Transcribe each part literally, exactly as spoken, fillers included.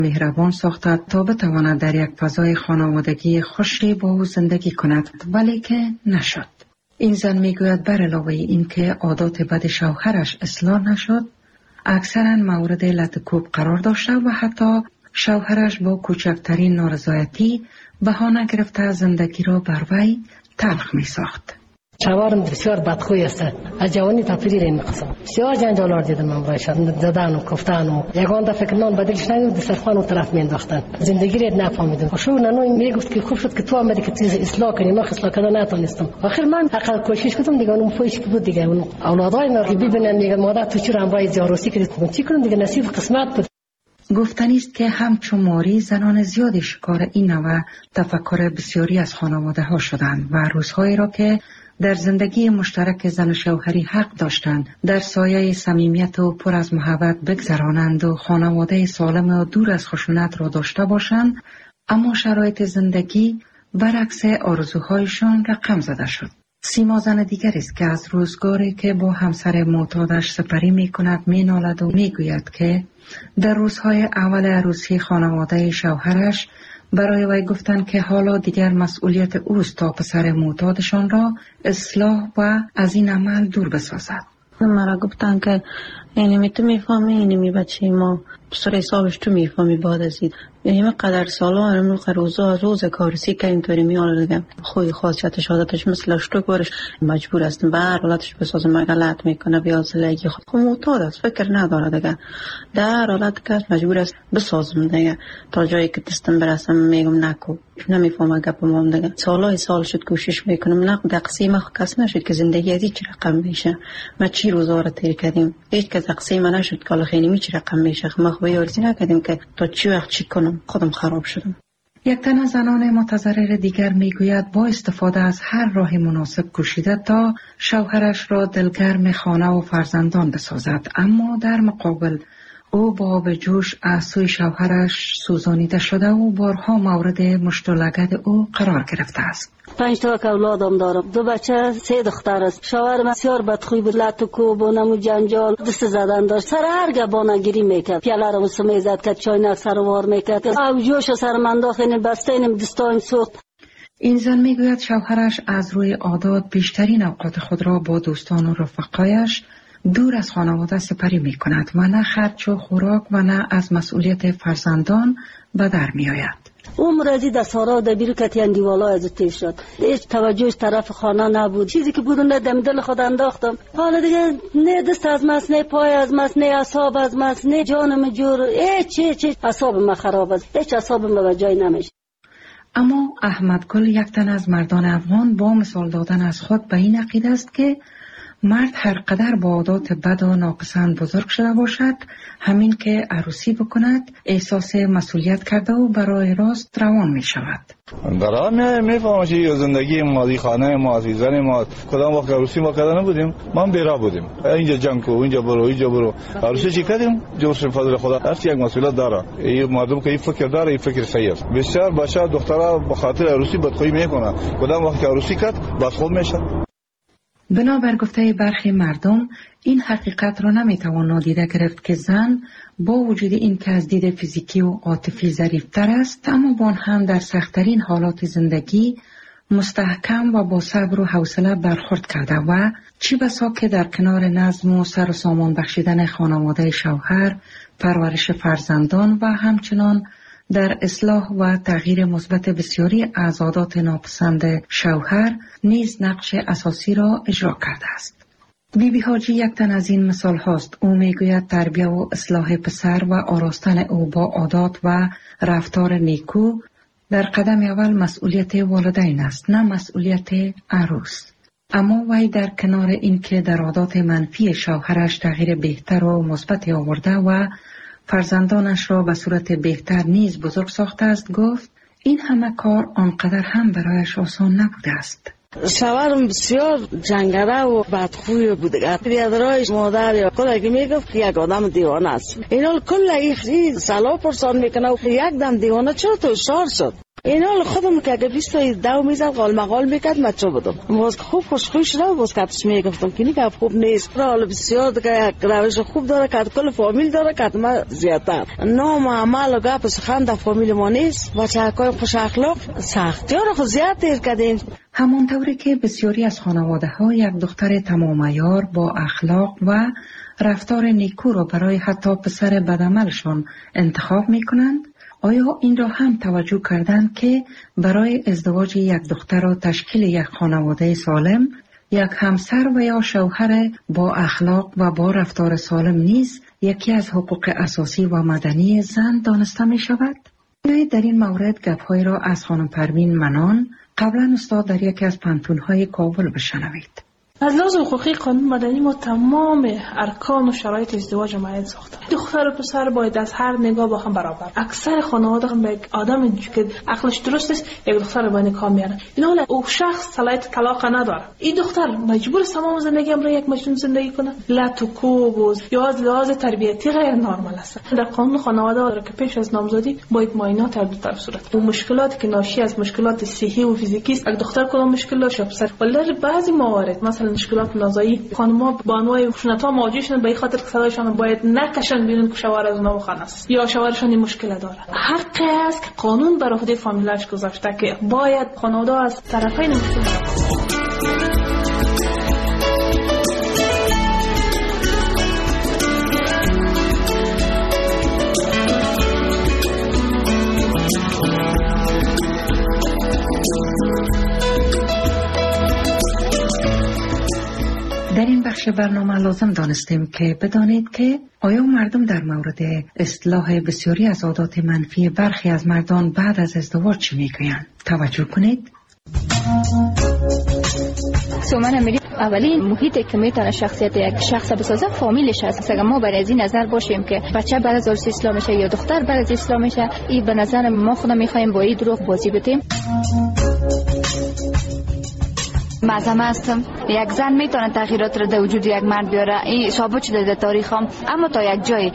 مهربان ساخته تا بتواند در یک فضای خانوادگی خوشی با او زندگی کند، ولی که نشد. این زن میگوید بر علاوه این که عادات بد شوهرش اصلاح نشد، اکثرا مورد لطکوب قرار داشته و حتی شوهرش با کوچکترین نارضایتی بهانه گرفته زندگی را بر وی تلخ می ساخت. شوهرم بسیار بدخوی است. از جوانی تا پیری این قسم بسیار جنجالار دیدم من برایش، زدن و کفتن و یگان دفعه که نان بدلش نگید دسترخوان و طرف مینداختن. زندگی را نفهمیدم. خوشو نانو میگفت که خوب شد که تو آمدی که چیز اصلاح کنی، من اصلاح کردن نتونستم. آخر من حقیقت کوشش کردم دیگه، اون فویش که بود دیگه، اون اولادای ما که ببینن میگه مادر تو چرا امرای زیاروسی کردی، چی کنم دیگه، نصیب قسمت بود. گفتنی است که همچون ماری زنان زیادی شکار این نوع تفکر بسیاری از خانواده ها شدند و روزهایی را که در زندگی مشترک زن و شوهری حق داشتند در سایه صمیمیت و پر از محبت بگذرانند و خانواده سالم و دور از خشونت را داشته باشند، اما شرایط زندگی برعکس آرزوهایشان رقم زده شد. سیما زن دیگر است که از روزگاری که با همسر معتادش سپری می کند می نالد و می گوید که در روزهای اول عروسی خانواده شوهرش برای وی گفتند که حالا دیگر مسئولیت اوست تا پسر معتادشان را اصلاح و از این عمل دور بسازد. مرا گفتن که یعنی می تو میفهمی، یعنی می بچه ما سر حسابش تو میفهمی بعد از این یعنی قدر سالا هرمون روزا روز کارسی که اینطوری میاله دیگه خوی خاصیتش عادتش مثل اشتوک برش مجبور است به هر حالتش بسازه، مغلط میکنه بیا زلگی خود خب معتاد است، فکر نداره دیگه، در حالت که مجبور است بسازم دیگه تا جایی که دستم برسم میگم نکو، نمیفهمه گپم دیگه. سالای سال شد کوشش میکنم نه دقسیم کس نشد که زندگی از چی رقم میشه، ما چی روزا رو تیر کردیم هیچ کس دقسیم نشد که حالا خیلی می چی رقم میشه، ما خوبی آرزی نکردیم که تا چی وقت چی کنم، خودم خراب شدم. یک تن از زنان متضرر دیگر میگوید با استفاده از هر راه مناسب کوشیده تا شوهرش را دلگرم خانه و فرزندان بسازد، اما در مقابل او با آب جوش از سوی شوهرش سوزانیده شده و بارها مورد مشت و لگد او قرار گرفته است. پنج تا اولادم دارم، دو بچه سه دختر است. شوهرم بسیار بدخوی بود، لط و کوب و نمو جنجال دست زدن داشت، سر هر گبانه گیری میکرد، پیاله رو سمی زد کرد، چاینک سر وار میکرد، آب جوش سر من انداخت، این بسته این دستایم سوخت. این زن میگوید شوهرش از روی عادات بیشترین اوقات خود را با دوستان و رفقایش دور از خانواده سپری می کند و نه خرچ و خوراک و نه از مسئولیت فرزندان به در می آید. عمر ازی دستارا در بیرو کتی اندیوالا از تیر شد، هیچ توجهش طرف خانه نبود، چیزی که بودم دم دل خود انداختم، حالا دیگه نه دست از مست، نه پای از مست، نه اعصاب از مست، نه جانم جور، هیچ هیچ هیچ اعصاب من خراب است، هیچ اعصابم به جای نمیشه. اما احمد گل یک تن از مردان افغان با مثال دادن از خود به این عقیده است که مرد هر قدر با عادات بد و ناپسند بزرگ شده باشد، همین که عروسی بکند احساس مسئولیت کرده و برای راست روان می شود. در آن می فهمم که زندگی مادی خانه ما، زن ما، کدام وقت عروسی ما کرده نبودیم، ما بیرا بودیم، اینجا جنگ کو، اینجا برو، اینجا برو. عروسی چی کردیم؟ جوش فضل خدا، هر یک مسئولیت داره. این مردم که این فکر داره، این فکر صحیح است. بسیار بچه دخترها به خاطر عروسی بدخویی میکنه، کدام وقت عروسی کرد بس خود میشه. بنابر گفته برخی مردم این حقیقت را نمیتوان نادیده گرفت که زن با وجود این که از دید فیزیکی و عاطفی ظریف‌تر است، اما با آن هم در سخت‌ترین حالات زندگی مستحکم و با صبر و حوصله برخورد کرده و چی بسا که در کنار نظم و سر و سامان بخشیدن خانواده شوهر، پرورش فرزندان و همچنان در اصلاح و تغییر مثبت بسیاری از عادات ناپسند شوهر نیز نقش اساسی را اجرا کرده است. بی بی حاجی یک تن از این مثال هاست. او میگوید تربیت و اصلاح پسر و آراستن او با عادات و رفتار نیکو در قدم اول مسئولیت والدین است، نه مسئولیت عروس. اما وی در کنار این که در عادات منفی شوهرش تغییر بهتر و مثبت آورده و فرزندانش را به صورت بهتر نیز بزرگ ساخته است، گفت این همه کار آنقدر هم برایش آسان نبوده است. شوهرم بسیار جنگره و بدخوی بوده. برادرایش مادر یا خود که میگفت که یک آدم دیوانه است. اینا کل این سلا پرسان میکنه و یک دم دیوانه چرا تو شار شد؟ اینا خودم که اگه بیست تا دو میزد قال مقال میکرد من چه بدم باز خوب خوشخوش را باز کاتش میگفتم که نیگه خوب نیست حالا بسیار دیگه روش خوب داره که کل فامیل داره که ما زیادتر نام عمل و گپ سخن در فامیل ما نیست بچه‌های خوش اخلاق سختی ها رو خود زیاد تیر کردیم. همانطوری که بسیاری از خانواده ها یک دختر تمام عیار با اخلاق و رفتار نیکو را برای حتی پسر بدعملشان انتخاب می کنند، آیا این را هم توجه کردند که برای ازدواج یک دختر و تشکیل یک خانواده سالم، یک همسر و یا شوهر با اخلاق و با رفتار سالم نیز یکی از حقوق اساسی و مدنی زن دانسته می شود؟ در این مورد گپ‌های را از خانم پروین منان، قبلا استاد در یکی از پانتون‌های کابل بشنوید. از لحاظ حقوقی قانون مدنی ما تمام ارکان و شرایط ازدواج معین ساختیم. دختر و پسر باید از هر نگاه با هم برابر. اکثر خانواده هم یک آدم که عقلش درست است یک دختر با نکاح میاره. این حالا او شخص صلاحیت طلاق نداره. این دختر مجبور است تمام زندگی هم را یک مجنون زندگی کنه. لط و کوب یا از لحاظ تربیتی غیر نرمال است. در قانون خانواده را که پیش از نامزدی باید معاینات هر دو طرف صورت. اون مشکلاتی که ناشی از مشکلات صحی و فیزیکی است، یک دختر کدام مشکل داشته پسر. ولی در بعضی موارد مثلا مشکلات نازایی خانم‌ها با انواع خشونت‌ها مواجه شدن به این خاطر که صدایشان باید نکشن بیرون که شوهر از اونها بخوان است یا شوهرشان این مشکل داره. حق است که قانون بر عهده فامیلش گذاشته که باید خانواده از طرفین مشکل در این بخش برنامه لازم دانستیم که بدانید که آیا مردم در مورد اصلاح بسیاری از عادات منفی برخی از مردان بعد از ازدواج چی میگویند؟ توجه کنید. سومن امیری اولین محیطی که میتونه شخصیت یک شخص بسازه فامیلش هست. اگر ما بر از این نظر باشیم که بچه بعد از عروسی اسلام میشه یا دختر بعد از اسلام میشه، این به نظر ما خودمون میخوایم با این دروغ بازی بتیم. معظم هستم یک زن میتونه تغییرات رو در وجود یک مرد بیاره، این ثابت شده در تاریخ هم، اما تا یک جایی.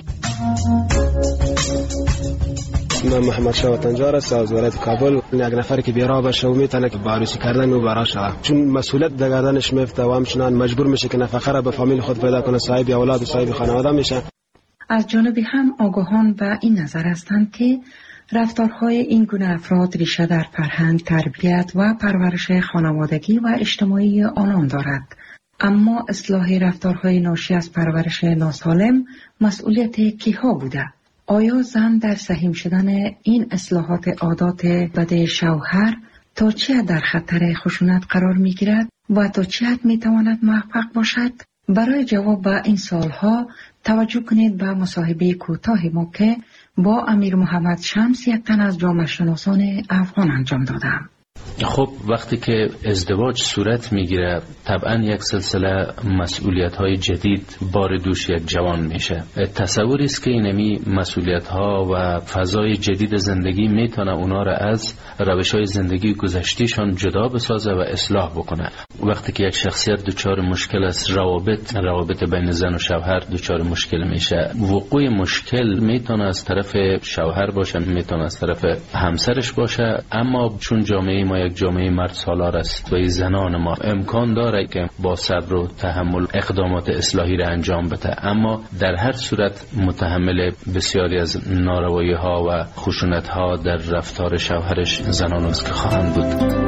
من محمد شاه تنجار است از ولایت کابل. یک نفر که بیراه باشه و میتونه که عروسی کردن او برا شده، چون مسئولیت در گردنش میفته و همچنان مجبور میشه که نفقه را به فامیل خود پیدا کنه، صاحب اولاد و صاحب خانواده میشه. از جانبی هم آگاهان به این نظر هستند که رفتارهای این گونه افراد ریشه در فرهنگ، تربیت و پرورش خانوادگی و اجتماعی آنان دارد. اما اصلاح رفتارهای ناشی از پرورش ناسالم مسئولیت کیها بوده؟ آیا زن در سهیم شدن این اصلاحات عادات بد شوهر تا چه حد در خطر خشونت قرار می گیرد و تا چه حد می تواند موفق باشد؟ برای جواب به این سوالها توجه کنید به مصاحبه کوتاه ما که با امیر محمد شمس، یک تن از جامعه شناسان افغان انجام دادم. خب وقتی که ازدواج صورت میگیره طبعا یک سلسله مسئولیت های جدید بار دوش یک جوان میشه. تصوری است که اینمی مسئولیت ها و فضای جدید زندگی میتونه اونا را از روش های زندگی گذشتیشان جدا بسازه و اصلاح بکنه. وقتی که یک شخصیت دچار مشکل است، روابط روابط بین زن و شوهر دچار مشکل میشه. وقوع مشکل میتونه از طرف شوهر باشه، میتونه از طرف همسرش باشه، اما چون جامعه ما یک جامعه مرد سالار است و زنان ما امکان داره که با صبر و تحمل اقدامات اصلاحی را انجام بده، اما در هر صورت متحمل بسیاری از ناروایی ها و خشونت ها در رفتار شوهرش زنان است که خواهند بود.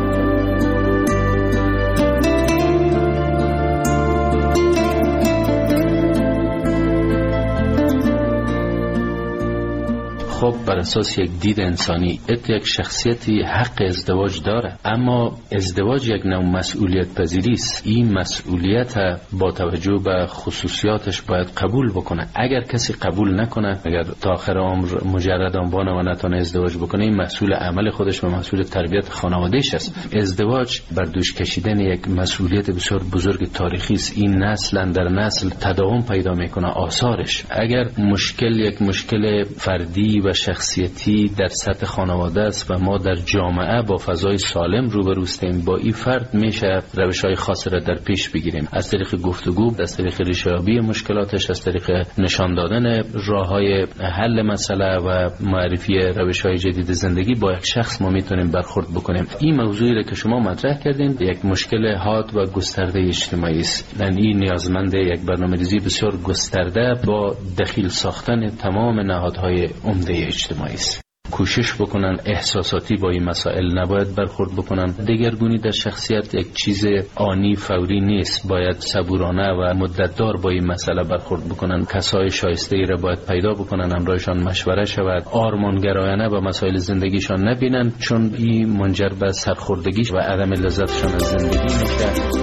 خب بر اساس یک دید انسانی یک شخصیتی حق ازدواج داره، اما ازدواج یک نوع مسئولیت پذیری است. این مسئولیت با توجه به خصوصیاتش باید قبول بکنه. اگر کسی قبول نکنه، اگر تا آخر عمر مجرد آنبانه و نتونه ازدواج بکنه، این مسئول عمل خودش و مسئول تربیت خانوادهش است. ازدواج بر دوش کشیدن یک مسئولیت بسیار بزرگ تاریخی است. این نسل در نسل تداوم پیدا میکنه آثارش. اگر مشکل یک مشکل فردی و و شخصیتی در سطح خانواده است و ما در جامعه با فضای سالم روبرو هستیم. با این فرد میشه روش‌های خاص را در پیش بگیریم، از طریق گفتگو، از طریق ریشه‌یابی مشکلاتش، از طریق نشان دادن راه‌های حل مسئله و معرفی روش‌های جدید زندگی با یک شخص ما میتونیم برخورد بکنیم. این موضوعی را که شما مطرح کردین یک مشکل حاد و گسترده اجتماعی است. این نیازمند یک برنامه‌ریزی بسیار گسترده با دخیل ساختن تمام نهادهای عمده اجتماعی است. کوشش بکنن احساساتی با این مسائل نباید برخورد بکنن. دگرگونی در شخصیت یک چیز آنی فوری نیست، باید صبورانه و مدتدار با این مسئله برخورد بکنن. کسای شایسته ای را باید پیدا بکنن، همراهشان مشوره شود، آرمانگرایانه به مسائل زندگیشان نبینن، چون این منجر به سرخوردگی و عدم لذتشان از زندگی میشه.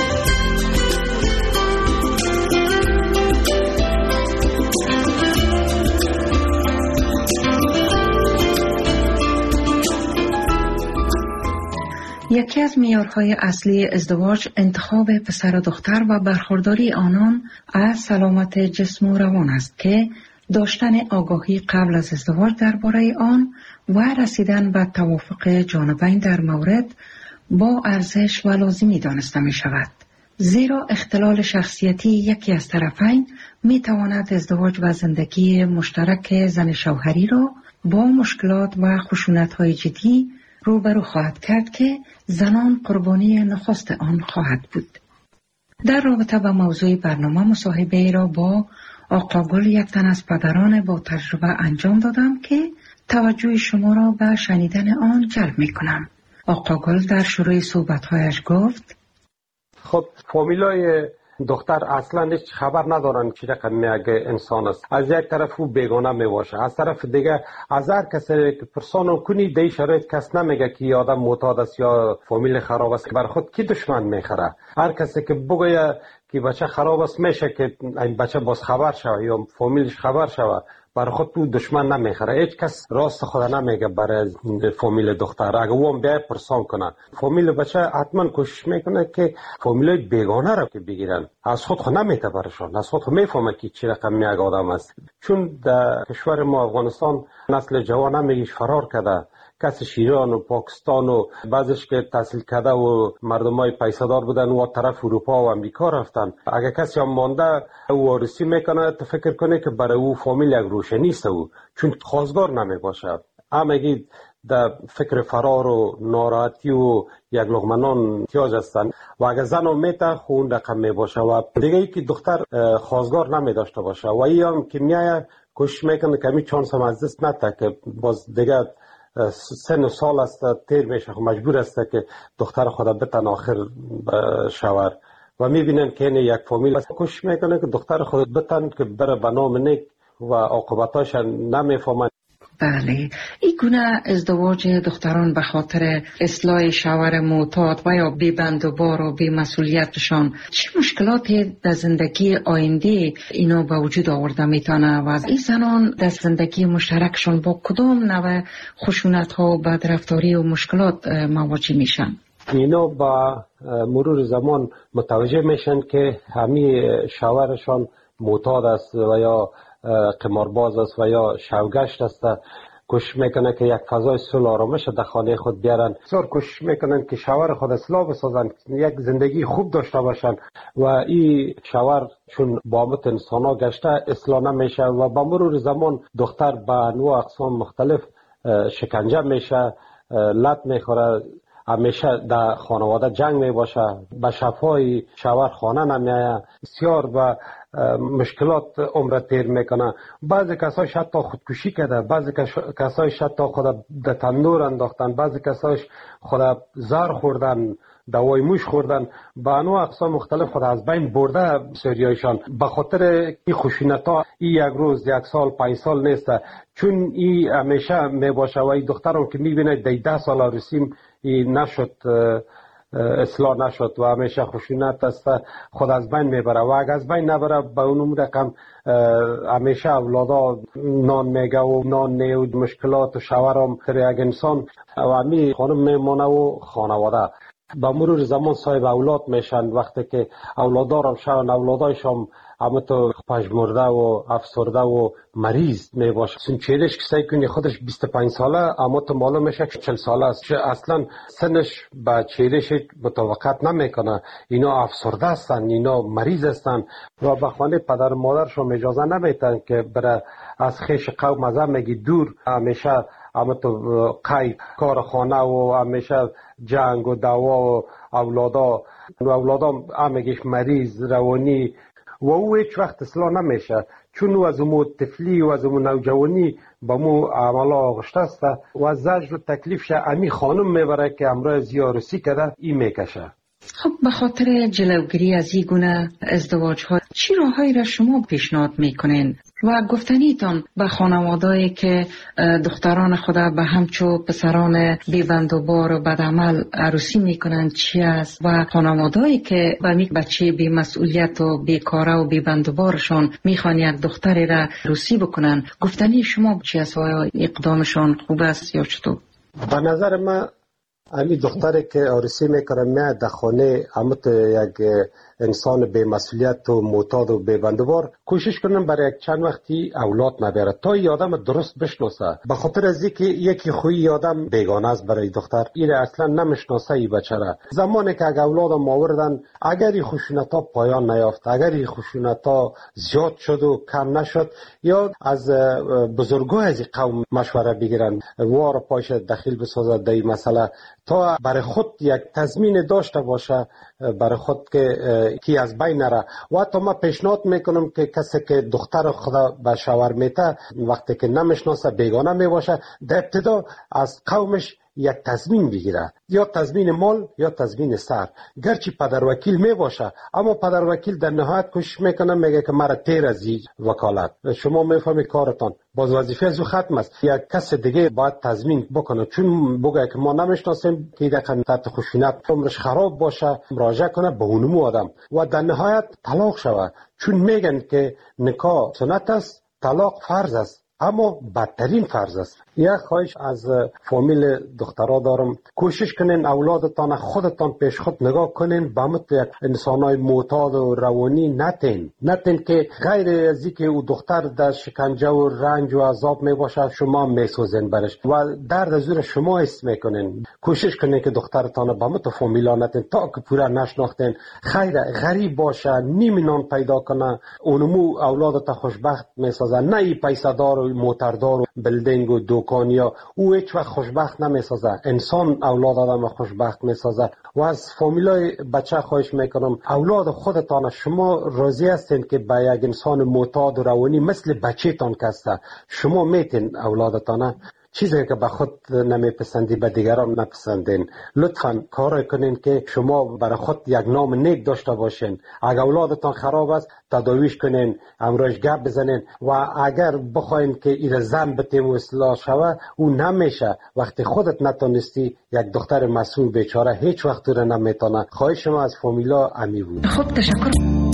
یکی از معیارهای اصلی ازدواج انتخاب پسر و دختر و برخورداری آنان از سلامت جسم و روان است که داشتن آگاهی قبل از ازدواج درباره آن و رسیدن به توافق جانبین در مورد با ارزش و لازمی دانسته می شود. زیرا اختلال شخصیتی یکی از طرفین می تواند ازدواج و زندگی مشترک زن شوهری را با مشکلات و خشونت‌های جدی روبرو خواهد کرد که زنان قربانی نخست آن خواهد بود. در رابطه با موضوع برنامه مصاحبه ای را با آقا گل، یک تن از پدران با تجربه، انجام دادم که توجه شما را به شنیدن آن جلب می کنم. آقا گل در شروع صحبت‌هایش گفت: خب فامیلای دختر اصلا هیچ خبر ندارن چی رقم یک انسان است. از یک طرف او بیگانه می باشه، از طرف دیگه از هر کسی که پرسان کنی دی شرایط کس نمیگه که این آدم معتاد است یا فامیل خراب است، که بر خود کی دشمن میخره. هر کسی که بگه که بچه خراب است میشه که این بچه باز خبر شوه یا فامیلش خبر شوه، برای خود تو دشمن نمیخره. هیچ کس راست خدا نمیگه برای فامیل دختر. اگه او هم بیای پرسان کنه فامیل بچه، حتما کوشش میکنه که فامیل بیگانه رو که بگیرن. از خود خود نمیته برشان، از خود خود میفهمه که چی رقم یک آدم است. چون در کشور ما افغانستان نسل جوان همیش فرار کرده، کسش ایران و پاکستان و بعضش که تحصیل کرده و مردمای پیسه‌دار بودن و طرف اروپا و امریکا رفتن. اگه کسی هم مانده او وارثی میکنه، تو فکر کنه که برای او فامیل یک روشنی است، او چون خواستگار نمی باشه. همگی در فکر فرار و ناراحتی و یک لقمه نان احتیاج هستن و اگه زن هم میته خون رقم می باشه و دیگه ای که دختر خواستگار نمی داشته باشه و ای هم که میایه کوشش میکنه که می چانس هم از دست نده که باز دیگه سن و سال است تیر میشه، مجبور است که دختر خدا بتن آخر شوهر و میبینن که این یک فامیل کوشش میکنه که دختر خود بتن که بره به نام نیک و عاقبتاش نمیفهمن. بله، این گونه ازدواج دختران به خاطر اصلاح شوهر معتاد و یا بی بند و بار و بی مسئولیتشان چه مشکلاتی در زندگی آینده اینا به وجود آورده میتونه و این زنان در زندگی مشترکشان با کدام نوع خشونت ها و بدرفتاری و مشکلات مواجه میشن؟ اینا با مرور زمان متوجه میشن که همه شوهرشان معتاد است و یا قمارباز است و یا شوگشت است. کوشش میکنه که یک فضای صلح آرامش در خانه خود بیارن. بسیار کوشش میکنن که شوهر خود اصلاح بسازن، یک زندگی خوب داشته باشن و این شوهر چون بامت انسان ها گشته اصلاح نمیشه و با مرور زمان دختر به انواع اقسام مختلف شکنجه میشه، لط میخوره، همیشه در خانواده جنگ می باشه، به شفای شوهر خانه نمیایه، بسیار به مشکلات عمر تیر میکنه. بعضی کسایش حتی خودکشی کرده، بعضی کسایش حتی خود در تندور انداختن، بعضی کسایش خود زهر خوردن، دوای موش خوردن، به انواع اقسام مختلف خود از بین برده بسیاریایشان. به خاطر این خشونت ها این یک روز، یک سال، پنج سال نیست، چون این همیشه می باشه و این دخترم که میبینه دی ده سال رسیم این نشد، اصلاح نشد و همیشه خشونت است، خود از بین میبره و اگر از بین نبره به اون رقم همیشه اولادا نان میگه و نان نی و مشکلات و شوهرم تر یک انسان و همی خانم میمانه و خانواده. با مرور زمان صاحب اولاد میشن. وقتی که اولادارم شون، اولادایشم اما تو پژمرده و افسرده و مریض می باشه. سن چهرش کسایی کنی خودش بیست و پنج ساله اما تو معلوم میشه که چهل ساله است. اصلا سنش با چهرش مطابقت نمیکنه. اینا افسرده هستن، اینا مریض هستن و به خانه پدر و مادرشون اجازه نمیدن که برای از خیش قوم از همگی دور همیشه اما تو قید کار خانه و همیشه جنگ و دعوا و اولادا و اولادا همگیش مریض روانی و او هیچ وقت اصلاح نمیشه، چون او از امو طفلی و از امو نوجوانی با مو عملا آغشته است و از زجر و تکلیفش امی خانم میبره که امرای زیارسی کرده این میکشه. خب به خاطر جلوگیری از این گونه ازدواج ها چی راههایی را شما پیشنهاد میکنین و گفتنیتان به خانوادهایی که دختران خدا به همچو پسران بی‌بندوبار و بدعمل عروسی میکنند چی است و خانوادهایی که به یک بچه بی مسئولیت و بیکاره و بی‌بندوبارشان میخوان یک دختری را عروسی بکنن، گفتنی شما چی است و اقدامشان خوب است یا چطور؟ به نظر من امی دختری که عروسی میکنه میاد در خانه اما یک انسان به مسئولیت و معتاد و به بندوبار کوشش کنن برای یک چند وقتی اولاد نبره تا این آدم درست بشناسه. به خاطر از اینکه یکی خوی آدم بیگانه است برای دختر، این اصلا نمیشناسه این بچه را. زمانی که اگه اولادم آوردن اگر این خشونت ها پایان نیافت، اگر این خشونت ها زیاد شد و کم نشد، یا از بزرگای از قوم مشوره بگیرن وار پایش دخیل بسازه در این مسئله تا برای خود یک تضمین داشته باشه برای خود که کی از بین نره. و حتی ما پیشنهاد میکنم که کسی که دختر خدا به شوهر میته وقتی که نمیشناسه بیگانه میباشه در ابتدا از قومش یک تضمین بگیره، یا تضمین مال یا تضمین سر. گرچه پدر وکیل می باشه اما پدر وکیل در نهایت کوشش میکنه میگه که مرا تیر از این وکالت شما میفهمی کارتان باز وظیفه از او ختم است، یک کس دیگه باید تضمین بکنه، چون بگه که ما نمیشناسیم که دقیقا تحت خشونت عمرش خراب باشه مراجعه کنه به اونمو آدم و در نهایت طلاق شوه. چون میگن که نکاح سنت است، طلاق فرض است، اما بدترین فرض است. یک خواهش از فامیل دخترها دارم، کوشش کنین اولادتان خودتان پیش خود نگاه کنین، به مثل یک انسانای معتاد و روانی نتین نتین که غیر از اینکه او دختر در شکنجه و رنج و عذاب می باشه شما میسوزین برش و درد زور شما حس میکنین. کوشش کنین که دخترتان به مثل فامیلا نتین تا که پورا نشناختین، خیر غریب باشه نیم نان پیدا کنه اونمو اولادت خوشبخت میسازه، نه ای پیسه دار و موتردار و بلدینگ و دکانیا او هیچ وقت خوشبخت نمیسازه. انسان اولاد آدم خوشبخت میسازه. و از فامیلای بچه خواهش میکنم اولاد خودتان شما راضی هستین که به یک انسان معتاد و روانی مثل بچه تان کسته شما میتین اولادتان چیزی که به خود نمیپسندی به دیگران نپسندین. لطفاً کار کنین که شما برای خود یک نام نیک داشته باشین. اگر اولادتان خراب است تداویش کنین، امروز گپ بزنین و اگر بخواین که این زن بتیم و اصلاح شوه او نمیشه. وقتی خودت نتونستی یک دختر مسئول بیچاره هیچ وقت رو نمیتونه. خواهش شما از فامیلا امی بود. خب تشکر.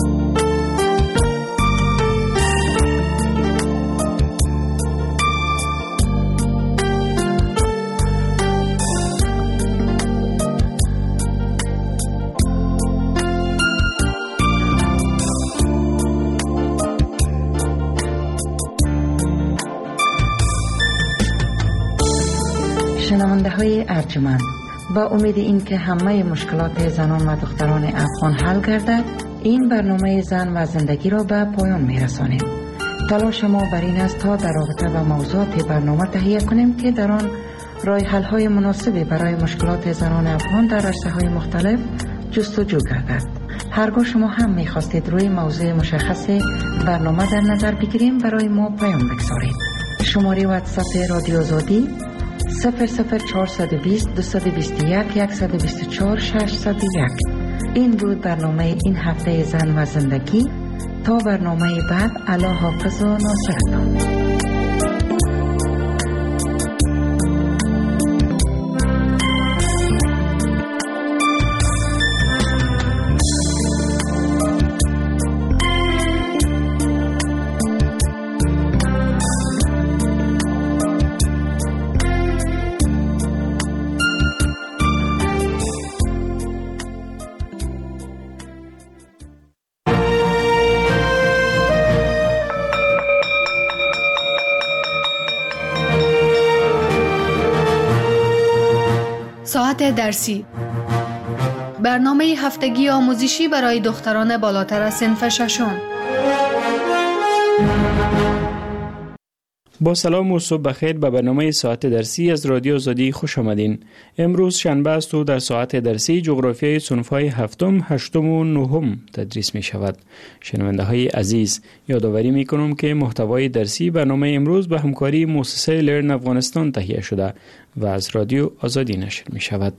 شنونده های ارجمند، با امید این که همه مشکلات زنان و دختران افغان حل گردد این برنامه زن و زندگی را به پایان می رسانیم. تلاش ما بر این است تا در رابطه با موضوعات برنامه تهیه کنیم که در آن راه حل های مناسبی برای مشکلات زنان افغان در عرصه های مختلف جستجو گردد. هرگاه شما هم می خواستید روی موضوع مشخص برنامه در نظر بگیریم برای ما پیام بگذارید. شماره واتساپ رادیو آزادی صفر صفر چهارصد و بیست دویست و بیست و یک صد و بیست و چهار ششصد و یک. این بود برنامه این هفته زن و زندگی. تا برنامه بعد، الله حافظ و ناصرتان. ساعت درسی، برنامه هفتگی آموزشی برای دختران بالاتر از صنف ششم. با سلام و صبح بخیر به برنامه ساعت درسی از رادیو آزادی خوش آمدین. امروز شنبه است و در ساعت درسی جغرافیای صنف‌های هفتم، هشتم و نهم تدریس می شود. شنونده های عزیز، یادآوری می کنم که محتوای درسی برنامه امروز به همکاری مؤسسه لرن افغانستان تهیه شده و از رادیو آزادی نشر می شود.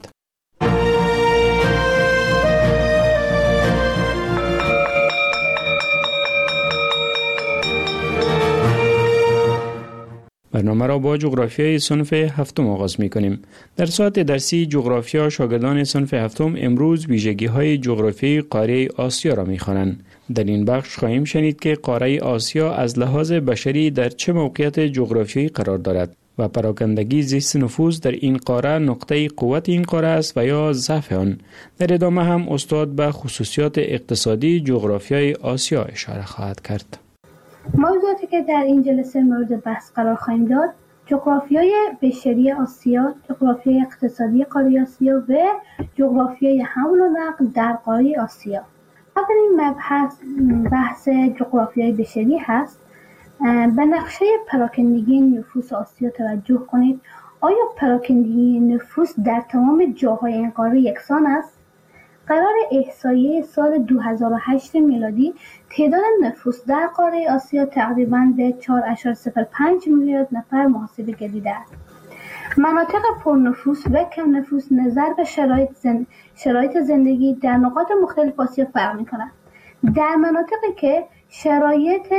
برنامه را با جغرافیای صنف هفتم آغاز می کنیم. در ساعت درسی جغرافیا شاگردان صنف هفتم امروز ویژگی‌های جغرافیایی قاره آسیا را می خوانند. در این بخش خواهیم شنید که قاره آسیا از لحاظ بشری در چه موقعیت جغرافیایی قرار دارد و پراکندگی زیست نفوذ در این قاره نقطه قوت این قاره است و یا ضعف آن. در ادامه هم استاد به خصوصیات اقتصادی جغرافیای آسیا اشاره خواهد کرد. موضوعاتی که در این جلسه مورد بحث قرار خواهیم داد: جغرافیای بشری آسیا، جغرافیای اقتصادی قاره آسیا و جغرافیای حمل و نقل در قاره آسیا. اولین مبحث بحث جغرافیای بشری هست. به نقشه پراکندگی نفوس آسیا توجه کنید. آیا پراکندگی نفوس در تمام جاهای این قاره یکسان است؟ قرار احصایه سال دو هزار و هشت میلادی تعداد نفوس در قاره آسیا تقریباً به چهار ممیز صفر پنج میلیارد نفر محاسبه گردیده است. مناطق پرنفوس و کم نفوس نظر به شرایط, زند... شرایط زندگی در نقاط مختلف آسیا فرق می‌کنند. در مناطقی که شرایط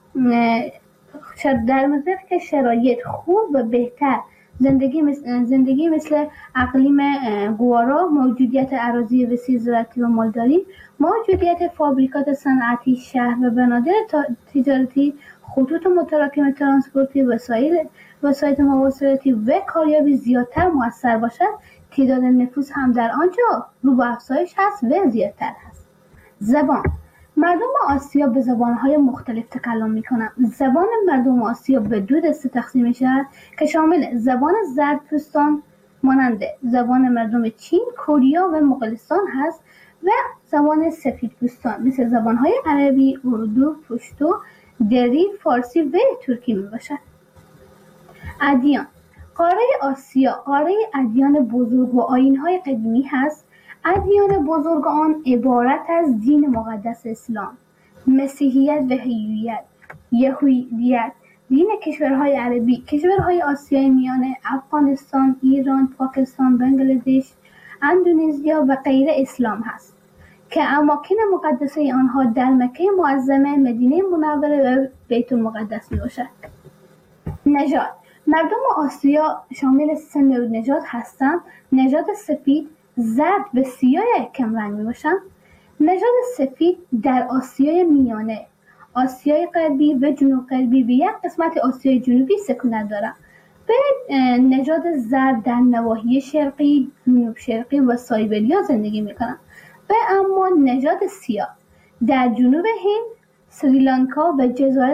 در مناطقی که شرایط خوب و بهتر زندگی مثل, زندگی مثل اقلیم گوارا، موجودیت اراضی وسیع زراعتی و مالداری، موجودیت فابریکات صنعتی، شهر و بنادر تجارتی، خطوط متراکم ترانسپورتی، وسایل وسایل مواصلاتی و کاریابی زیادتر مؤثر باشد، تعداد نفوس هم در آنجا رو به افزایش هست و زیادتر هست. زبان: مردم آسیا به زبانهای مختلف تکلم میکنند. زبان مردم آسیا به دو دسته تقسیم میشود که شامل زبان زردپوستان مانند زبان مردم چین، کره و مغولستان هست و زبان سفیدپوستان مثل زبانهای عربی، اردو، پشتو، دری، فارسی و ترکی میباشد. ادیان: قاره آسیا قاره ادیان بزرگ و آیین‌های قدیمی هست. ادیان بزرگ آن عبارت از دین مقدس اسلام، مسیحیت و هندویت، یهودیت، دین کشورهای عربی، کشورهای آسیای میانه، افغانستان، ایران، پاکستان، بنگلادش، اندونزیا و غیره اسلام هست که اماکن مقدسه آنها در مکه معظمه، مدینه منوره و بیت المقدس می باشد. نژاد: مردم آسیا شامل سه نوع نژاد هستند. نژاد سفید، زرد و سیاه کم رنگ می باشند. نژاد سفید در آسیای میانه، آسیای غربی و جنوب غربی به یک قسمت آسیای جنوبی سکونت دارند. به نژاد زرد در نواحی شرقی، جنوب شرقی و سایبریا زندگی می کنند. و اما نژاد سیاه در جنوب هند، سریلانکا و جزایر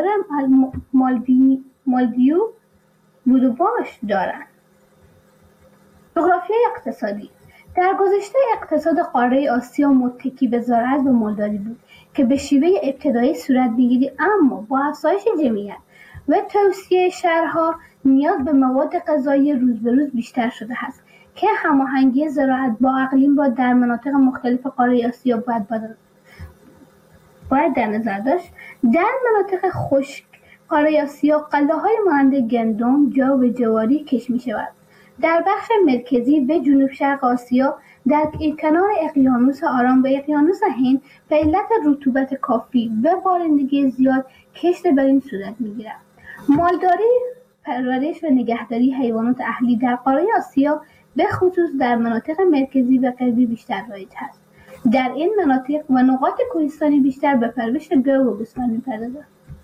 مالدیو بودوباش دارند. جغرافیای اقتصادی: در گذشته اقتصاد قاره آسیا متکی به زراعت و مالداری بود که به شیوه ابتدایی صورت می‌گیرد، اما با افزایش جمعیت و توسعه شهرها نیاز به مواد غذایی روز به روز بیشتر شده است که هماهنگی زراعت با اقلیم را در مناطق مختلف قاره آسیا باید باید در نظر داشت. در مناطق خشک قاره آسیا غله‌های مانند گندم، جو و جواری کشت می‌شود. در بخش مرکزی و جنوب شرق آسیا در کنار اقیانوس آرام و اقیانوس هند به علت رطوبت کافی و بارندگی زیاد کشت بر این صورت می‌گیرد. مالداری، پرورش و نگهداری حیوانات اهلی در قاره آسیا به خصوص در مناطق مرکزی و غربی بیشتر رایج است. در این مناطق و نقاط کوهستانی بیشتر به پرورش گاو و گوسفند می‌پردازند.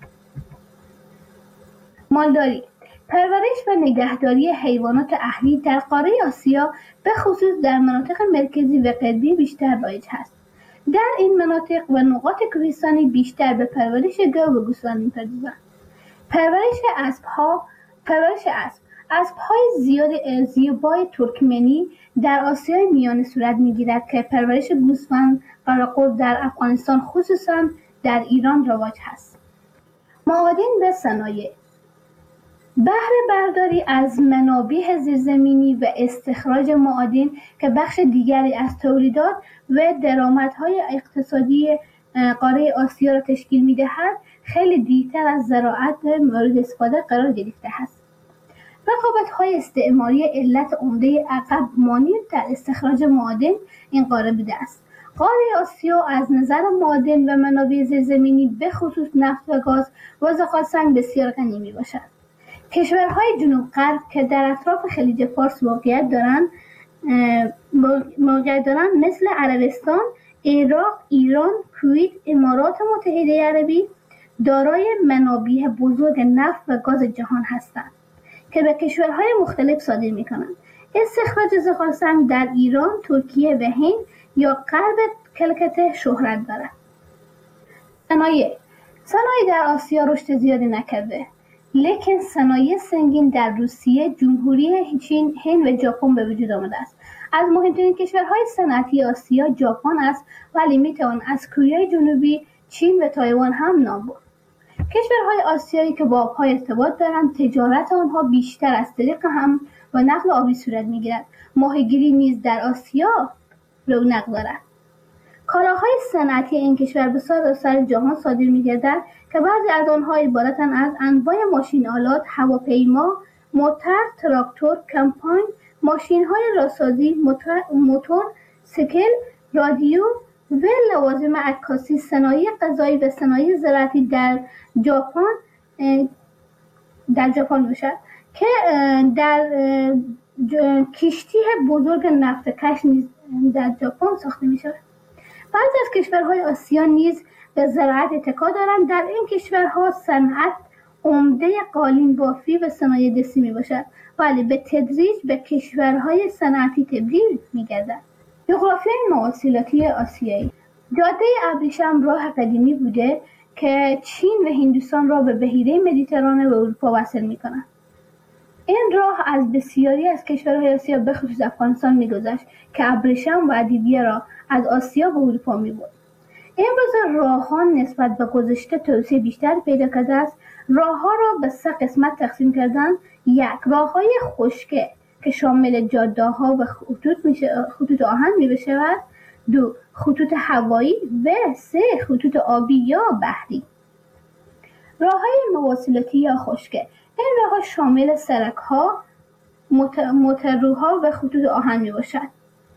مالداری، پرورش و نگهداری حیوانات اهلی در قاره آسیا به خصوص در مناطق مرکزی و غربی بیشتر رایج است. در این مناطق و نقاط کوهستانی بیشتر به پرورش گاو و گوسفند می‌پردازند. پرورش اسب‌ها، پرورش اسب اسب‌های زیاد زیبای ترکمنی در آسیای میانه صورت می‌گیرد که پرورش گوسفند قراقرد در افغانستان خصوصا در ایران رواج هست. معادن به صنایع. بهره برداری از منابع زیرزمینی و استخراج معادن که بخش دیگری از تولیدات و درآمدهای اقتصادی قاره آسیا را تشکیل می‌دهد، خیلی دیرتر از زراعت مورد استفاده قرار گرفته است. رقابت‌های استعماری علت عمده عقب مانی در استخراج معادن این قاره بوده است. قاره آسیا از نظر معادن و منابع زیرزمینی به خصوص نفت و گاز و زغالسنگ بسیار غنی میباشد. کشورهای جنوب غرب که در اطراف خلیج فارس موقعیت دارند موقعیت دارند مثل عربستان، عراق، ایران، کویت، امارات متحده عربی دارای منابع بزرگ نفت و گاز جهان هستند که به کشورهای مختلف صادر می‌کنند. استخراج زغالسنگ در ایران، ترکیه و هند یا غرب کلکته شهرت دارد. صنایع صنایع در آسیا رشد زیادی نکرده، لیکن صنایع سنگین در روسیه، جمهوری چین، هند و ژاپن به وجود آمده است. از مهمترین کشورهای صنعتی آسیا ژاپن است، ولی میتوان از کره جنوبی، چین و تایوان هم نام برد. کشورهای آسیایی که با آبها ارتباط دارند، تجارت آنها بیشتر از طریق هم و نقل آبی صورت میگیرد. ماهیگیری نیز در آسیا رونق دارد. کالاهای صنعتی این کشور به سراسر جهان صادر می‌گردد که بعضی از آنها عبارتند از انواع ماشین آلات، هواپیما، موتور، تراکتور، کمپاین، ماشین‌های راهسازی، موتور، سیکل، رادیو و لوازم عکاسی. صنایع غذایی و صنایع زراعتی در ژاپن در ژاپن میشد که در کشتی بزرگ نفت کش نیز در ژاپن ساخته میشود. بعضی از کشورهای آسیا نیز به زراعت اتکا دارند. در این کشورها صنعت عمده قالین بافی و صنایع دستی می باشد، ولی به تدریج به کشورهای صنعتی تبدیل می گردد. جغرافیای مواصلاتی آسیایی. جاده ابریشم راه قدیمی بوده که چین و هندوستان را به بحیره مدیترانه و اروپا وصل می کند. این راه از بسیاری از کشورهای آسیا به خصوص افغانستان می‌گذشت که ابریشم و ادویه را از آسیا به اروپا می‌برد. امروز راه‌ها نسبت به گذشته توسعه بیشتر پیدا کرده است. راه‌ها را به سه قسمت تقسیم کردند: یک، راه‌های خشکه که شامل جاده‌ها و خطوط میشه خطوط آهن می‌شود. دو، خطوط هوایی و سه، خطوط آبی یا بحری. راه‌های مواصلاتی یا خشکه این راه‌ها شامل سرک‌ها، موتورها و خطوط آهن میباشد.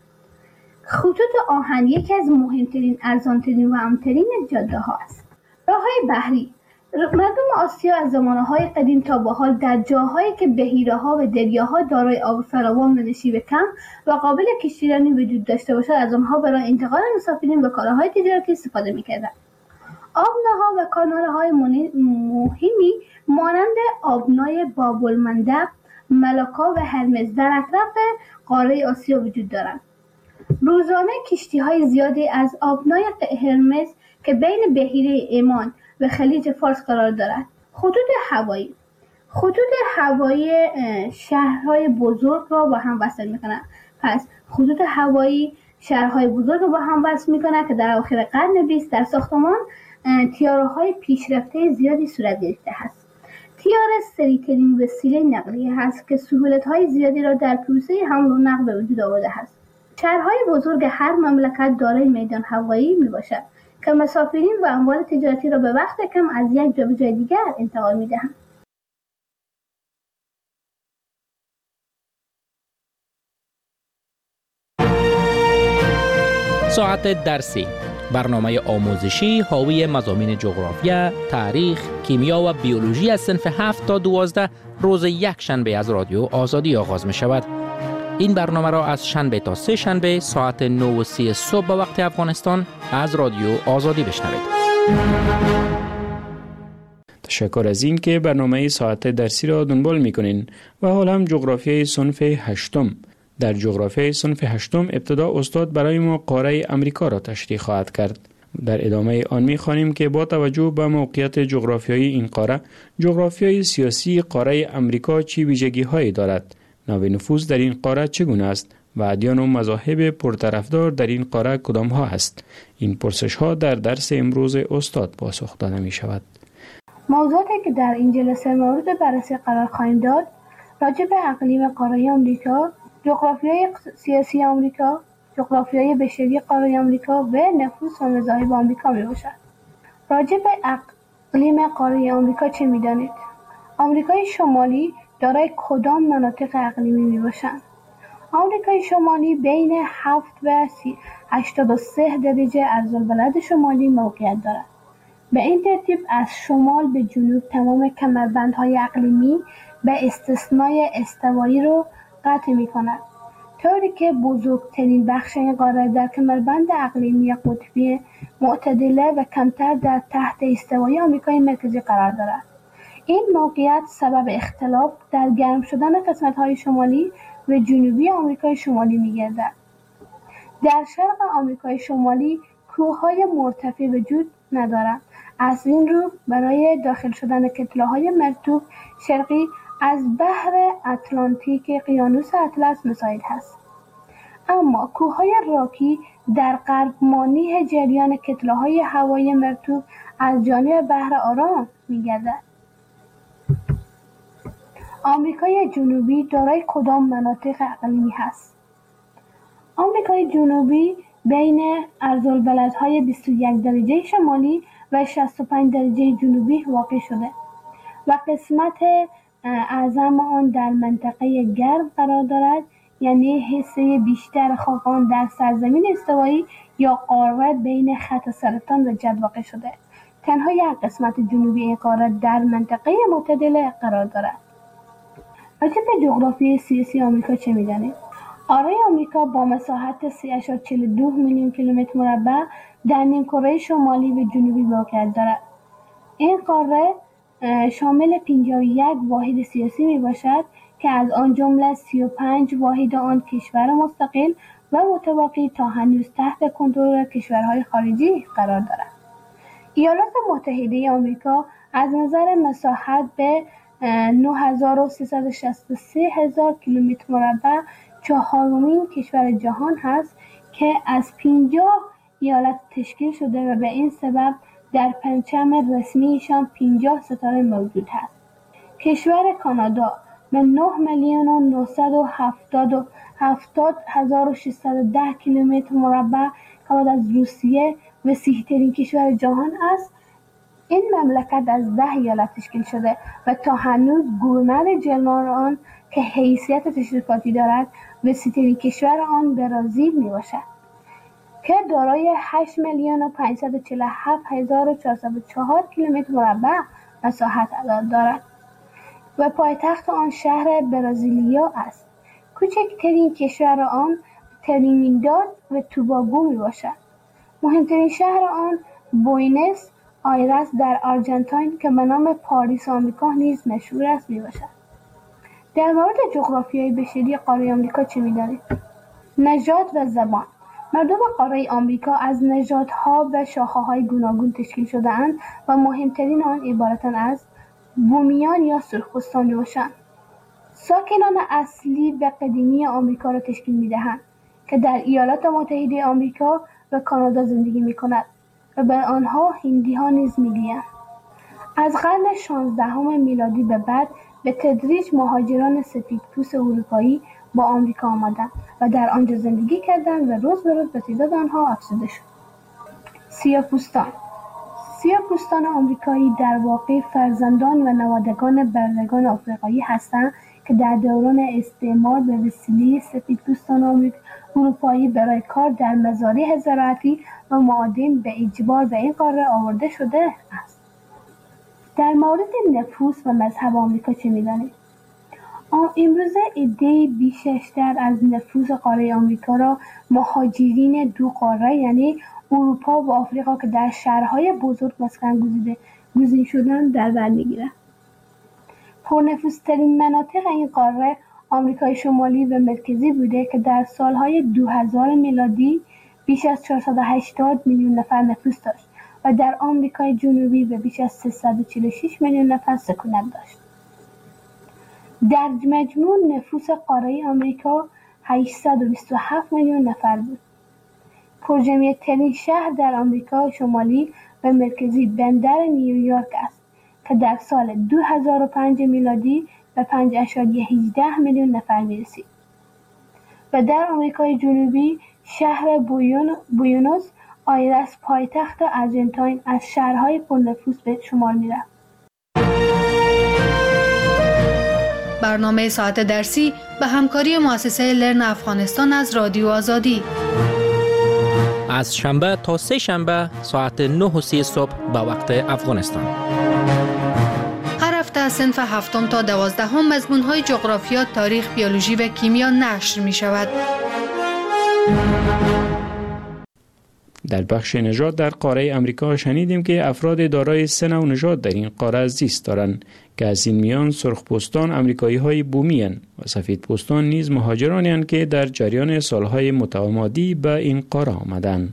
خطوط آهن یکی از مهمترین، ارزانترین و امن‌ترین جاده‌ها است. راه‌های بحری. مردم آسیا از زمانه‌های قدیم تا به حال در جاهایی که بحیره‌ها و دریاها دارای آب فراوان و نشیب کم و قابل کشتیرانی وجود داشته باشد، از آنها برای انتقال مسافرین و کالاهای تجارتی استفاده می‌کردند. آبناها و کانال‌های مهمی مانند آبنای باب‌المندب، ملاکا و هرمز در اطراف قاره آسیا وجود دارند. روزانه کشتی‌های زیادی از آبنای هرمز که بین بحیره عمان و خلیج فارس قرار دارد. خطوط هوایی. خطوط هوایی شهرهای بزرگ را با هم وصل می‌کنند. پس خطوط هوایی شهرهای بزرگ را با هم وصل می‌کند که در اواخر قرن بیست در ساختمان تیاره‌های پیشرفته زیادی صورت گرفته است. تیاره سریع‌ترین وسیله نقلیه است که سهولت‌های زیادی را در پروسه حمل و نقل به وجود آورده است. شهرهای بزرگ هر مملکت دارای میدان هوایی میباشد که مسافرین و اموال تجارتی را به وقت کم از یک جا به جای دیگر انتقال میدهند. ساعت درسی، برنامه آموزشی حاوی مضامین جغرافیا، تاریخ، کیمیا و بیولوژی از صنف هفت تا دوازده روز یک شنبه از رادیو آزادی آغاز می شود. این برنامه را از شنبه تا سه شنبه ساعت نه و سی صبح به وقت افغانستان از رادیو آزادی بشنوید. تشکر از این که برنامه ساعت درسی را دنبال می کنین و حال هم جغرافیای صنف هشتم. در جغرافیای صنف هشتم ابتدا استاد برای ما قاره امریکا را تشریح خواهد کرد. در ادامه آن می‌خوانیم که با توجه به موقعیت جغرافیایی این قاره، جغرافیای سیاسی قاره امریکا چه ویژگی‌هایی دارد؟ نوع نفوذ در این قاره چگونه است و ادیان و مذاهب پرطرفدار در این قاره کدام ها است؟ این پرسش ها در درس امروز استاد پاسخ داده می شود. موضوعاتی که در این جلسه مورد بررسی قرار خواهیم داد راجع به اقلیم قاره آمریکا، جغرافیای سیاسی آمریکا، جغرافیای بشری قاره آمریکا و نفوذ و مذاهب آمریکا می باشد. راجع به اقلیم قاره آمریکا چه می دانید؟ آمریکای شمالی دارای کدام مناطق اقلیمی می باشند؟ آمریکای شمالی بین هفت و هشتاد و سه درجه عرض‌البلد شمالی موقعیت دارد. به این ترتیب از شمال به جنوب تمام کمربندهای اقلیمی به استثنای استوایی رو قطع می کند، طوری که بزرگترین بخش این قاره در کمربند اقلیمی قطبی معتدله و کمتر در تحت استوایی آمریکای مرکزی قرار دارد. این موقعیت سبب اختلاف در گرم شدن قسمت‌های شمالی و جنوبی آمریکای شمالی می‌گردد. در شرق آمریکای شمالی کوه‌های مرتفع وجود ندارند. از این رو برای داخل شدن کتله‌های مرطوب شرقی از بحر اتلانتیک اقیانوس اطلس مساعد است. اما کوه‌های راکی در غرب مانع جریان کتله‌های هوایی مرطوب از جانب بحر آرام می‌گردد. آمریکای جنوبی دارای کدام مناطق اقلیمی هست؟ آمریکای جنوبی بین عرض‌البلدهای بیست و یک درجه شمالی و شصت و پنج درجه جنوبی واقع شده و قسمت اعظم آن در منطقه گرم قرار دارد، یعنی حصه بیشتر خاک آن در سرزمین استوایی یا قاره بین خط سرطان و جد واقع شده. تنها یک قسمت جنوبی این قاره در منطقه معتدله قرار دارد. راجع به جغرافیای سیاسی آمریکا چه می‌دانید؟ قاره آمریکا با مساحت سه ممیز چهل و دو میلیون کیلومتر مربع در نیمکره شمالی و جنوبی موقعیت دارد. این قاره شامل پنجاه و یک واحد سیاسی میباشد که از آن جمله سی و پنج واحد آن کشور مستقل و متباقی تا هنوز تحت کنترل کشورهای خارجی قرار دارد. ایالات متحده آمریکا از نظر مساحت به نه هزار و سیصد و شصت و سه هزار کیلومتر مربع چهارمین کشور جهان هست که از پنجاه ایالت تشکیل شده و به این سبب در پرچم رسمیشان پنجاه ستاره موجود هست. کشور کانادا به نه میلیون و نهصد و هفتاد هزار و ششصد و ده کیلومتر مربع که بعد از روسیه وسیع‌ترین کشور جهان است. این مملکت از ده ایالت تشکیل شده و تا هنوز گورنر جنرال آن که حیثیت تشریفاتی دارد وسیع‌ترین کشور آن برزیل میباشد که دارای هشت میلیون و پانصد و چهل و هفت هزار و چهارصد و چهار کیلومتر مربع مساحت دارد و پایتخت آن شهر برزیلیا است. کوچکترین کشور آن ترینیداد و توباگو میباشد. مهمترین شهر آن بوینس آیرس در آرژانتین که به نام پاریس آمریکا نیز مشهور است میباشد. در مورد جغرافیای بشری قاره آمریکا چه می‌دانید؟ نژاد و زبان. مردم قاره آمریکا از نژادها و شاخه‌های گوناگون تشکیل شده‌اند و مهمترین آن عبارتند از بومیان یا سرخپوستان باشند. ساکنان اصلی و قدیمی آمریکا را تشکیل می‌دهند که در ایالات متحده آمریکا و کانادا زندگی می‌کنند و به آنها هندی‌ها نیز می‌گویند. از قرن شانزدهم میلادی به بعد به تدریج مهاجران سفیدپوست اروپایی با آمریکا آمدند و در آنجا زندگی کردند و روز به روز به تعداد آنها افزوده شد. سیاه‌پوستان. سیاه‌پوستان آمریکایی در واقع فرزندان و نوادگان بردگان آفریقایی هستند که در دوران استعمار به وسیله سفیدپوستان اروپایی برای کار در مزارع زراعتی و معادن به اجبار به این قاره آورده شده است. در مورد نفوذ و مذهب آمریکا چه می‌دانید؟ امروزه عده‌ای بیشتر از نفوذ قاره آمریکا را مهاجرین دو قاره یعنی اروپا و آفریقا که در شهرهای بزرگ مسکن گزیده گزین شدند در بر می‌گیرند. پرنفوذترین مناطق این قاره آمریکای شمالی و مرکزی بوده که در سالهای دو هزار میلادی بیش از چهارصد و هشتاد میلیون نفر نفوس داشت و در آمریکای جنوبی به بیش از سیصد و چهل و شش میلیون نفر سکونت داشت. در مجموع نفوس قاره آمریکا هشتصد و بیست و هفت میلیون نفر بود. پرجمعیت‌ترین شهر در آمریکا شمالی و مرکزی بندر نیویورک است که در سال دو هزار و پنج میلادی به پنج ممیز هجده میلیون نفر می‌رسید. و در آمریکای جنوبی شهر بوئنوس آیرس پایتخت آرژانتین از شهرهای پرنفوذ به شمار می‌رفت. برنامه ساعت درسی به همکاری مؤسسه لرن افغانستان از رادیو آزادی از شنبه تا سه شنبه ساعت نه و سی صبح به وقت افغانستان. هر هفته از صنف هفتم تا دوازدهم مضمون‌های جغرافیا، تاریخ، بیولوژی و کیمیا نشر می شود. در بخش نژاد در قاره امریکا شنیدیم که افراد دارای سه نوع نژاد در این قاره زیست دارند که از این میان سرخپوستان امریکایی‌های بومی اند و سفیدپوستان نیز مهاجرانی اند که در جریان سالهای متمادی به این قاره آمدند.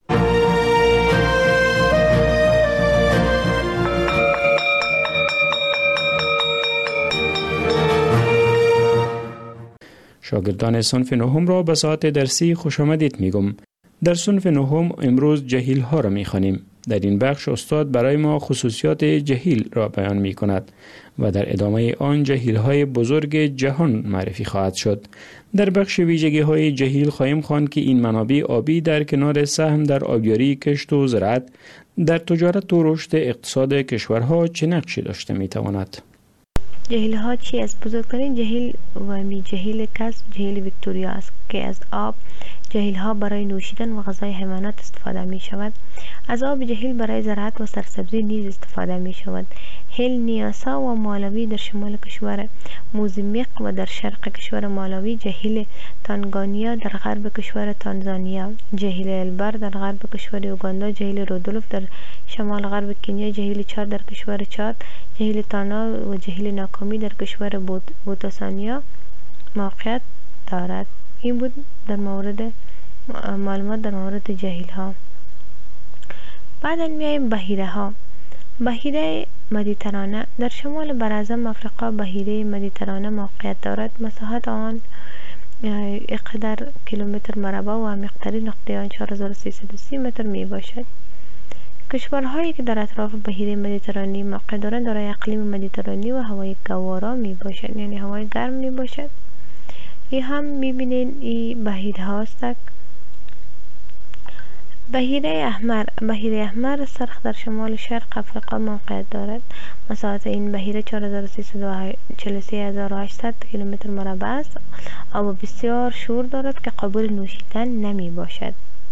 شاگردان صنف نهم را به ساعت درسی خوش آمدید میگم. در صنف نهم امروز جهیل ها را می خوانیم. در این بخش استاد برای ما خصوصیات جهیل را بیان می کند و در ادامه آن جهیل های بزرگ جهان معرفی خواهد شد. در بخش ویژگی های جهیل خواهیم خواند که این منابع آبی در کنار سهم در آبیاری، کشت و زراعت، در تجارت و رشد اقتصاد کشورها چه نقشی داشته می تواند؟ جهیل ها چی است؟ بزرگترین جهیل و می جهیل کس جهیل ویکتوریا است که از آب جهیل ها برای نوشیدن و غذای حیوانات استفاده می شود. از آب جهیل برای زراعت و سرسبزی نیز استفاده می شود. هل نیاسا و مالاوی در شمال کشور موزامبیق و در شرق کشور مالاوی، جهیل تانگانیا در غرب کشور تانزانیا، جهیل البر در غرب کشور اوگاندا، جهیل رودولف در شمال غرب کنیا، جهیل چاد در کشور چاد، جهیل تانا و جهیل ناکامی در کشور بوتسوانیا موقعیت دارد. این بود در مورد معلومات در مورد جهیل ها. بعدا میایم بحیره ها. بحیره مدیترانه در شمال براعظم افریقا بحیره مدیترانه موقعیت دارد. مساحت آن اقدار کیلومتر مربع و عمیق‌ترین نقطه آن چهار هزار و سیصد و سی متر می باشد. کشورهایی که در اطراف بحیره مدیترانه موقع دارند دارای اقلیم مدیترانه و هوای گوارا می باشد، یعنی هوای گرم می باشد. این هم میبینین این بحیره هاست. بحیره احمر بحیره احمر سرخ در شمال شرق افریقا موقعیت دارد. مساحت این بحیره چهار هزار و سیصد و چهل و سه هزار و هشتصد کیلومتر مربع است. آب بسیار شور دارد که قابل نوشیدن نمی باشد.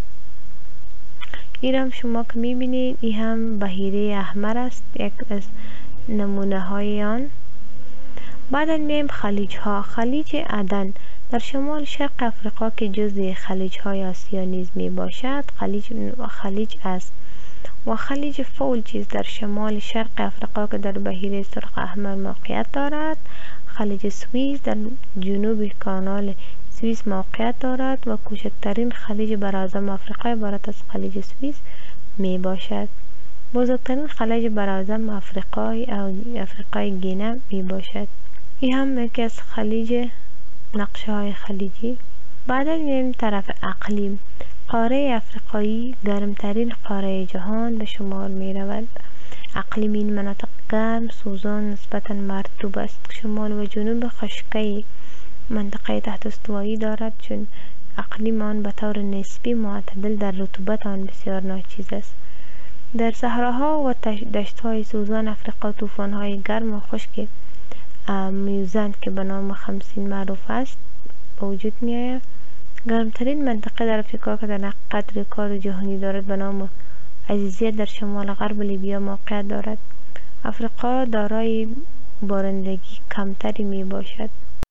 این هم شما که میبینید این هم بحیره احمر است، یک از نمونه های آن. بعدا میایم خلیج ها. خلیج عدن در شمال شرق افریقا که جزء خلیج های آسیا نیز می باشد خلیج خلیج است. و خلیج فولجیز در شمال شرق افریقا که در بحیره سرخ احمر موقعیت دارد. خلیج سوئیس در جنوب کانال سوئیس موقعیت دارد و کوچکترین خلیج براعظم افریقا عبارت از خلیج سوئیس می باشد. بزرگترین خلیج براعظم افریقای افریقای گینه می باشد. این هم یکی از خلیج نقشه های خلیجی. بعدا میریم طرف اقلیم. قاره افریقایی گرمترین قاره جهان به شمار می رود. اقلیم این مناطق گرم، سوزان، نسبتا مرطوب است. شمال و جنوب خشکی منطقه تحت استوایی دارد، چون اقلیم آن به طور نسبی معتدل در رطوبت آن بسیار ناچیز است. در صحراها و دشت‌های سوزان افریقا طوفان‌های گرم و خشک میوزند که به نام خمسین معروف است به وجود می‌آید. گرمترین منطقه در افریقا که در حقیقت رکورد جهانی دارد به نام عزیزیه در شمال غرب لیبیا موقعیت دارد. افریقا دارای بارندگی کمتری می باشد.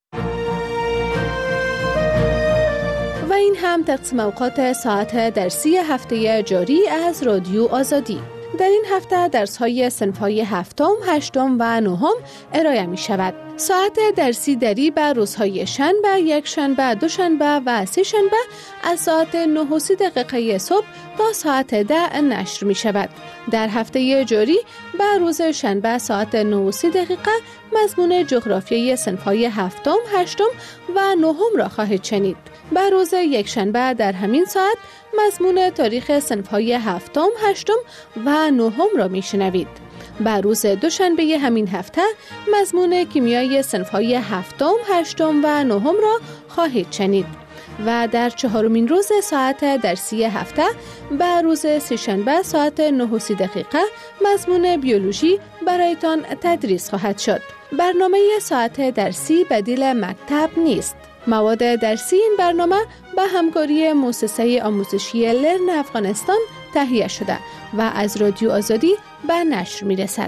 و این هم تقسیم اوقات ساعت درسی هفته جاری از رادیو آزادی. در این هفته درس‌های صنف‌های هفتم، هشتم و نهم ارائه می شود. ساعت درسی دری بر روزهای شنبه، یک شنبه، دو شنبه و سه شنبه از ساعت نه و سی دقیقه صبح تا ساعت ده نشر می شود. در هفته جاری بر روز شنبه ساعت نه و سی دقیقه مضمون جغرافیای صنف‌های هفتم، هشتم و نهم را خواهید شنید. بر روز یک شنبه در همین ساعت مضمون تاریخ صنف‌های هفتم، هشتم و نهم را می شنوید. بر روز دوشنبه همین هفته مضمون کیمیای صنف‌های هفتم، هشتم و نهم را خواهید شنید و در چهارمین روز ساعت درسی هفته بر روز سه‌شنبه ساعت نه و سی دقیقه مضمون بیولوژی برایتان تدریس خواهد شد. برنامه ساعت درسی بدیل مکتب نیست. مواد درسی این برنامه به همکاری مؤسسه آموزشی لرن افغانستان تهیه شده و از رادیو آزادی به نشر می رسد.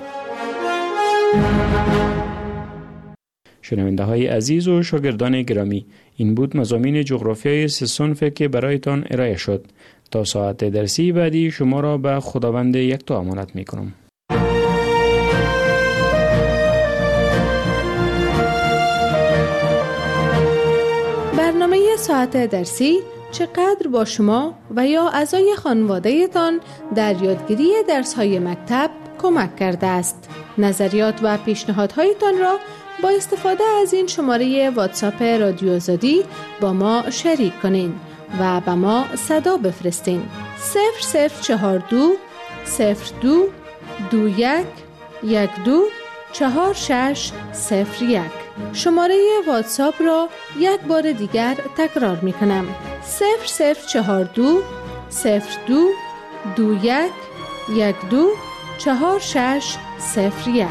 شنونده های عزیز و شاگردان گرامی، این بود مضامین جغرافیای سه صنف که برایتان ارائه شد. تا ساعت درسی بعدی شما را به خداوند یکتا امانت می کنم. برنامه ساعت درسی چقدر با شما و یا اعضای خانواده تان در یادگیری درس‌های مکتب کمک کرده است. نظریات و پیشنهادهایتان را با استفاده از این شماره واتساپ رادیو آزادی با ما شریک کنین و به ما صدا بفرستین. صفر صفر چهار دو صفر دو دو یک یک دو چهار شش صفر یک. شماره واتساپ را یک بار دیگر تکرار می کنم. صفر صفر چهار دو صفر دو دو یک یک دو چهار شش صفر یک.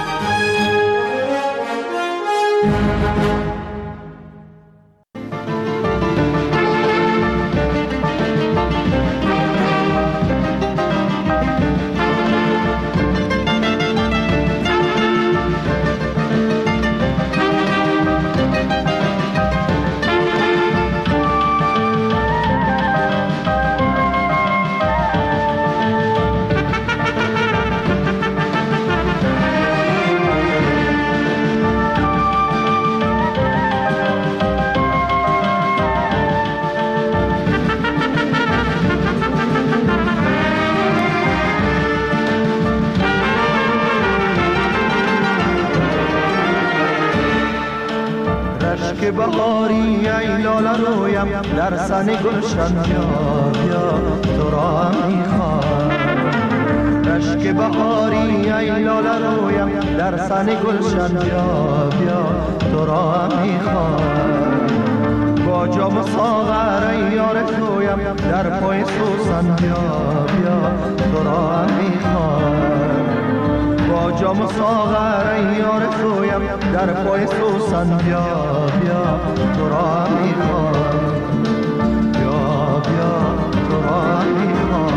که بهاری ای لاله رویم در سن گلشن بیا بیا تو را هم میخوام. رشک بهاری ای لاله رویم در سن گلشن بیا بیا تو را هم میخوام. با جام ساغر ای یار تویم در پای سوسن بیا بیا تو را هم میخوام. با جام ساغر ای یار تویم در پای سوسن بیا بیا تو را میخوام. بیا بیا تو را میخوام.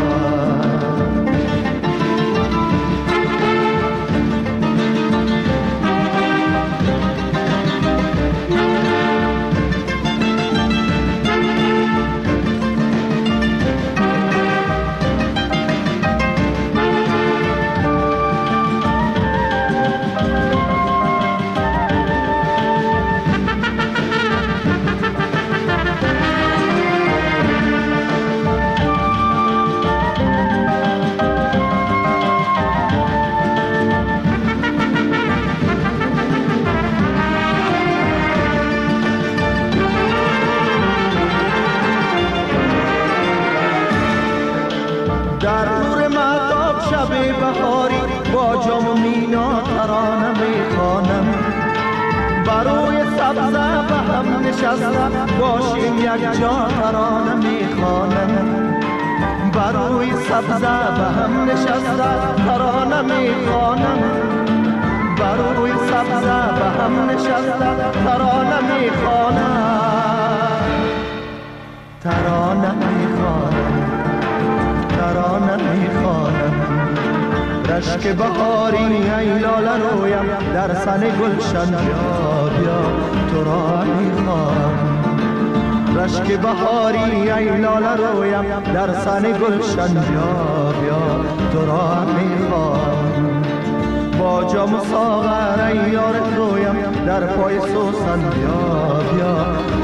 باشیم یک جا ترانه میخوانم. بروی سبزه به هم نشسته ترانه میخوانم. بروی سبزه به هم نشسته ترانه میخوانم. ترانه میخوانم. ترانه میخوانم. رشک بهاری ای لاله رویم در سن گلشن بیا بیا تو را میخوام. رشک بهاری ای لاله رویم در سن گلشن بیا بیا تو را میخوام. با جام و ساغر ای یار رویم در پای سوسن بیا بیا